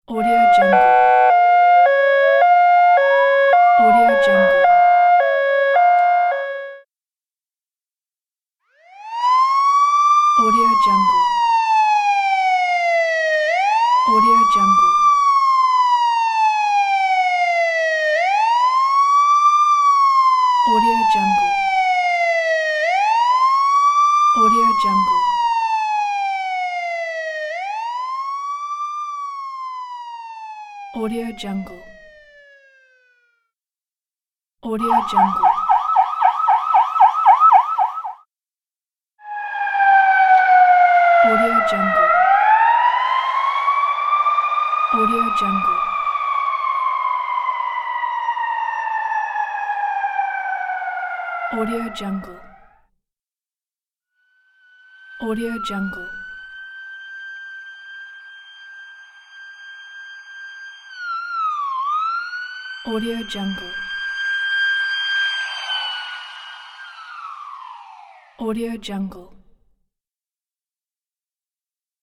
Audio Jungle. Audio Jungle. Audio Jungle. Audio Jungle. Audio Jungle. Audio Jungle. Audio Jungle. Audio Jungle. Audio Jungle. Audio Jungle. Audio Jungle. Audio Jungle. Audio Jungle. Audio Jungle.